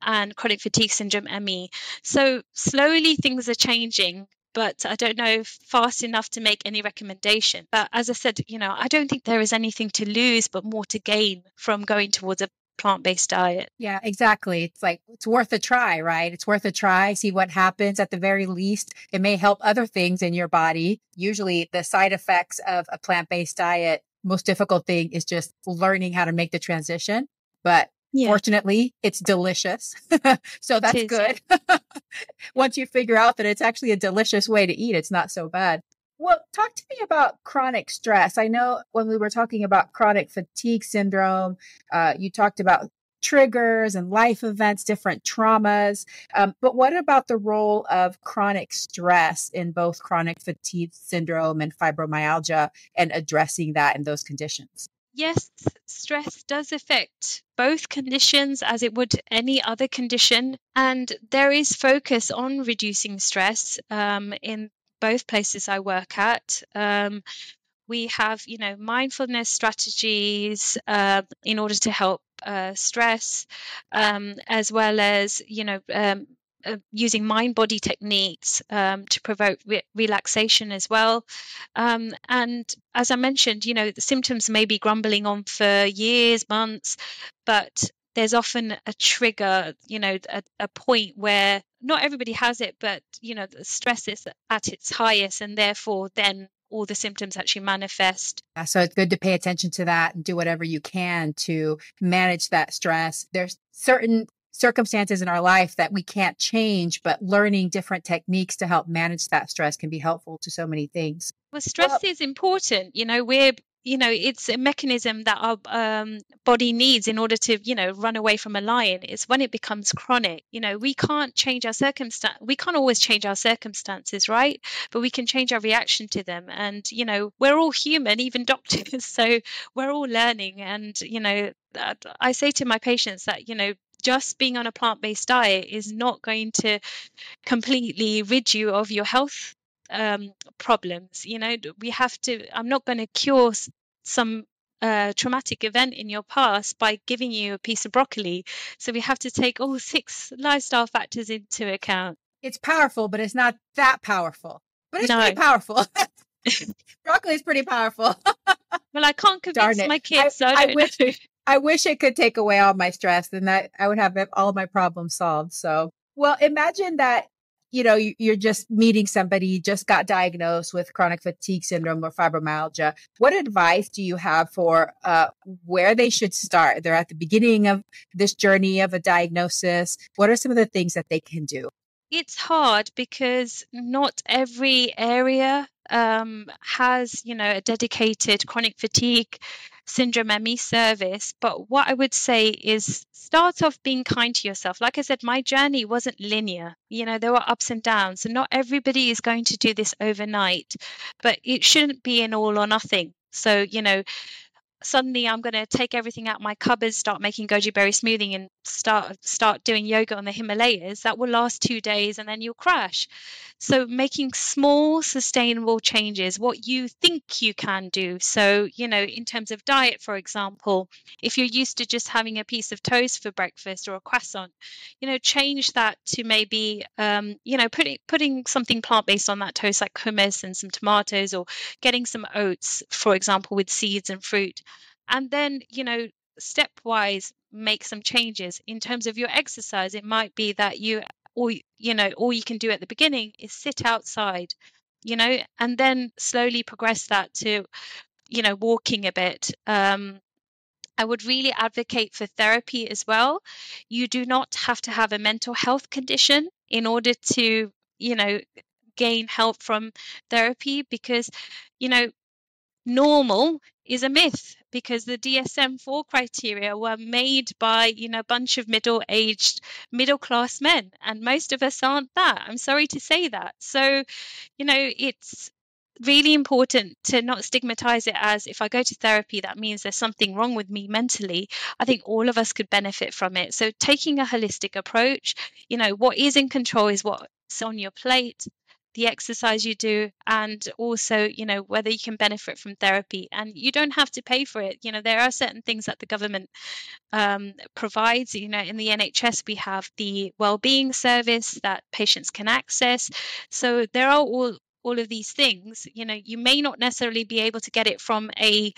and chronic fatigue syndrome, M E. So slowly things are changing, but I don't know fast enough to make any recommendation. But as I said, you know, I don't think there is anything to lose, but more to gain from going towards a plant-based diet. Yeah, exactly. It's like, it's worth a try, right? It's worth a try, see what happens. At the very least, it may help other things in your body. Usually the side effects of a plant-based diet, most difficult thing is just learning how to make the transition. But Yeah. fortunately, it's delicious. So that's is, good. Once you figure out that it's actually a delicious way to eat, it's not so bad. Well, talk to me about chronic stress. I know when we were talking about chronic fatigue syndrome, uh, you talked about triggers and life events, different traumas. Um, but what about the role of chronic stress in both chronic fatigue syndrome and fibromyalgia and addressing that in those conditions? Yes, stress does affect both conditions as it would any other condition. And there is focus on reducing stress um, in both places I work at. Um, we have, you know, mindfulness strategies uh, in order to help uh, stress, um, as well as, you know, um, uh, using mind-body techniques um, to provoke re- relaxation as well. Um, and as I mentioned, you know, the symptoms may be grumbling on for years, months, but there's often a trigger, you know, a, a point where not everybody has it, but, you know, the stress is at its highest, and therefore then all the symptoms actually manifest. Yeah, so it's good to pay attention to that and do whatever you can to manage that stress. There's certain circumstances in our life that we can't change, but learning different techniques to help manage that stress can be helpful to so many things. Well, stress Well, is important. You know, we're, you know, it's a mechanism that our um, body needs in order to, you know, run away from a lion. It's when it becomes chronic. You know, we can't change our circumstance. We can't always change our circumstances, right? But we can change our reaction to them. And, you know, we're all human, even doctors. So we're all learning. And, you know, that- I say to my patients that, you know, just being on a plant-based diet is not going to completely rid you of your health um, problems. You know, we have to, I'm not going to cure s- some uh, traumatic event in your past by giving you a piece of broccoli. So we have to take all six lifestyle factors into account. it's powerful, but it's not that powerful. But it's No. pretty powerful. Broccoli is pretty powerful. Well, I can't Darn convince it. my I, kids, so I I don't wish know. I wish it could take away all my stress, and that I would have all of my problems solved. So, well, imagine that, you know, you, you're just meeting somebody, you just got diagnosed with chronic fatigue syndrome or fibromyalgia. What advice do you have for uh, where they should start? They're at the beginning of this journey of a diagnosis. What are some of the things that they can do? It's hard because not every area um, has, you know, a dedicated chronic fatigue syndrome M E service. But what I would say is start off being kind to yourself. Like I said, my journey wasn't linear. You know, there were ups and downs. So not everybody is going to do this overnight, but it shouldn't be an all or nothing. So, you know, suddenly I'm going to take everything out my cupboard, start making goji berry smoothie and start start doing yoga on the Himalayas. That will last two days and then you'll crash. So making small sustainable changes, what you think you can do. So, you know, in terms of diet, for example, if you're used to just having a piece of toast for breakfast or a croissant, you know, change that to maybe, um, you know, putting putting something plant-based on that toast, like hummus and some tomatoes, or getting some oats, for example, with seeds and fruit. And then, you know, stepwise make some changes. In terms of your exercise, it might be that you, or you know, all you can do at the beginning is sit outside, you know, and then slowly progress that to, you know, walking a bit. Um, I would really advocate for therapy as well. You do not have to have a mental health condition in order to, you know, gain help from therapy, because, you know, normal is a myth, because the D S M four criteria were made by, you know, a bunch of middle-aged, middle-class men, and most of us aren't that. I'm sorry to say that. So, you know, it's really important to not stigmatize it as, if I go to therapy, that means there's something wrong with me mentally. I think all of us could benefit from it. So taking a holistic approach, you know, what is in control is what's on your plate. the exercise you do, and also, you know, whether you can benefit from therapy. And you don't have to pay for it. You know, there are certain things that the government um, provides. You know, in the N H S, we have the wellbeing service that patients can access. So there are all, all of these things. You know, you may not necessarily be able to get it from a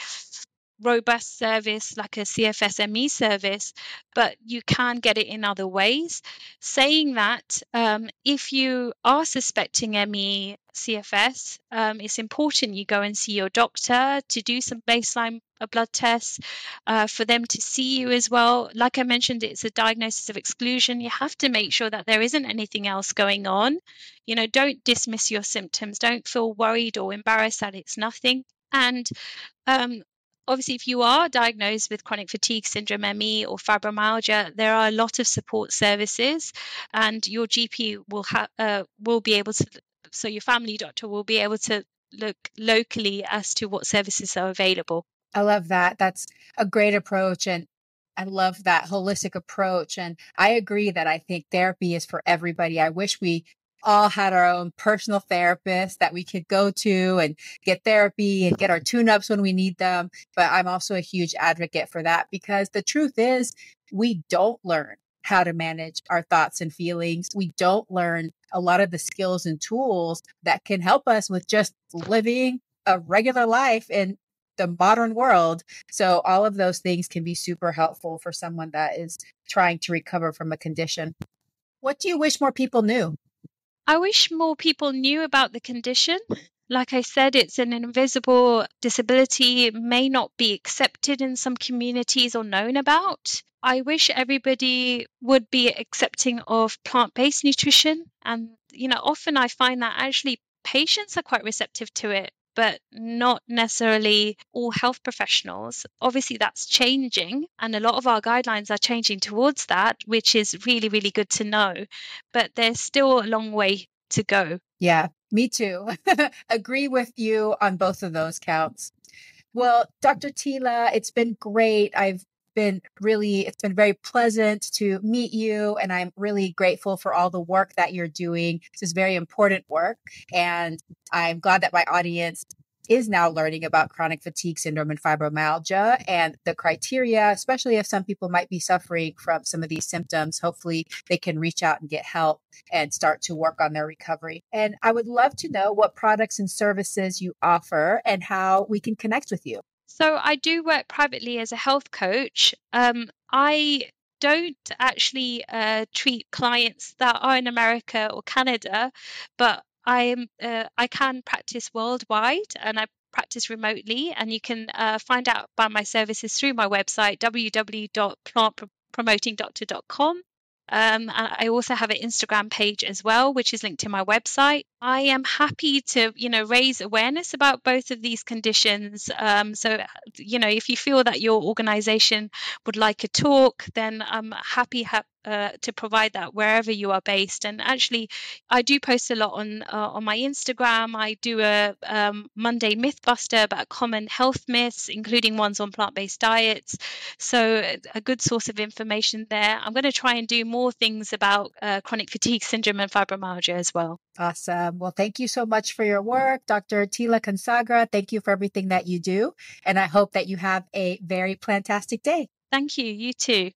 robust service like a C F S M E service, but you can get it in other ways. Saying that, um, if you are suspecting M E C F S, um, it's important you go and see your doctor to do some baseline uh, blood tests, uh, for them to see you as well. Like I mentioned, it's a diagnosis of exclusion. You have to make sure that there isn't anything else going on. You know, don't dismiss your symptoms. Don't feel worried or embarrassed that it's nothing. And um, obviously, if you are diagnosed with chronic fatigue syndrome, M E, or fibromyalgia, there are a lot of support services, and your G P will have uh, will be able to. So your family doctor will be able to look locally as to what services are available. I love that. That's a great approach, and I love that holistic approach. And I agree that I think therapy is for everybody. I wish we all had our own personal therapist that we could go to and get therapy and get our tune-ups when we need them. But I'm also a huge advocate for that, because the truth is we don't learn how to manage our thoughts and feelings. We don't learn a lot of the skills and tools that can help us with just living a regular life in the modern world. So all of those things can be super helpful for someone that is trying to recover from a condition. What do you wish more people knew? I wish more people knew about the condition. Like I said, it's an invisible disability. It may not be accepted in some communities or known about. I wish everybody would be accepting of plant-based nutrition. And, you know, often I find that actually patients are quite receptive to it, but not necessarily all health professionals. Obviously, that's changing, and a lot of our guidelines are changing towards that, which is really, really good to know. But there's still a long way to go. Yeah, me too. Agree with you on both of those counts. Well, Doctor Tila, it's been great. I've been really, it's been very pleasant to meet you, and I'm really grateful for all the work that you're doing. This is very important work, and I'm glad that my audience is now learning about chronic fatigue syndrome and fibromyalgia and the criteria, especially if some people might be suffering from some of these symptoms. Hopefully they can reach out and get help and start to work on their recovery. And I would love to know what products and services you offer and how we can connect with you. So I do work privately as a health coach. Um, I don't actually uh, treat clients that are in America or Canada, but I am uh, I can practice worldwide, and I practice remotely. And you can uh, find out about my services through my website, w w w dot plant promoting doctor dot com. Um, and I also have an Instagram page as well, which is linked to my website. I am happy to, you know, raise awareness about both of these conditions. Um, so, you know, if you feel that your organization would like a talk, then I'm happy ha- uh, to provide that wherever you are based. And actually, I do post a lot on uh, on my Instagram. I do a um, Monday Mythbuster about common health myths, including ones on plant-based diets. So a good source of information there. I'm going to try and do more things about uh, chronic fatigue syndrome and fibromyalgia as well. Awesome. Well, thank you so much for your work, Doctor Tila Consagra. Thank you for everything that you do. And I hope that you have a very plantastic day. Thank you. You too.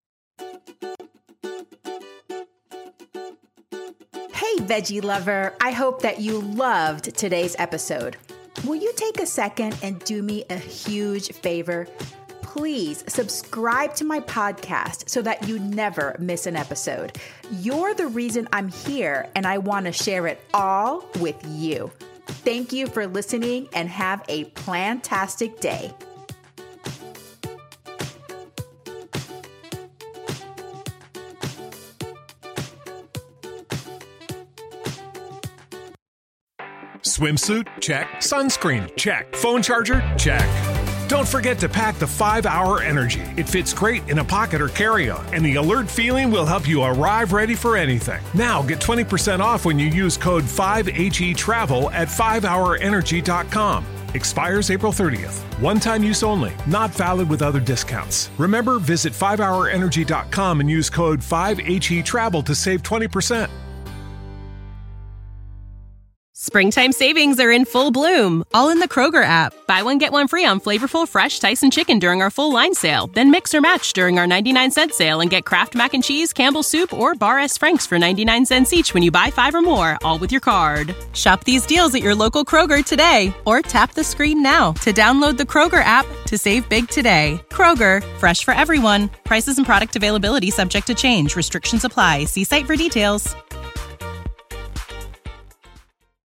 Hey, veggie lover. I hope that you loved today's episode. Will you take a second and do me a huge favor? Please subscribe to my podcast so that you never miss an episode. You're the reason I'm here, and I want to share it all with you. Thank you for listening, and have a plantastic day. Swimsuit? Check. Sunscreen? Check. Phone charger? Check. Don't forget to pack the five hour Energy. It fits great in a pocket or carry-on, and the alert feeling will help you arrive ready for anything. Now get twenty percent off when you use code five H E travel at five hour energy dot com. Expires April thirtieth. One-time use only. Not valid with other discounts. Remember, visit five hour energy dot com and use code five H E travel to save twenty percent. Springtime savings are in full bloom, all in the Kroger app. Buy one, get one free on flavorful, fresh Tyson chicken during our full line sale. Then mix or match during our ninety-nine cent sale and get Kraft Mac and Cheese, Campbell's Soup, or Bar S. Frank's for ninety-nine cents each when you buy five or more, all with your card. Shop these deals at your local Kroger today, or tap the screen now to download the Kroger app to save big today. Kroger, fresh for everyone. Prices and product availability subject to change. Restrictions apply. See site for details.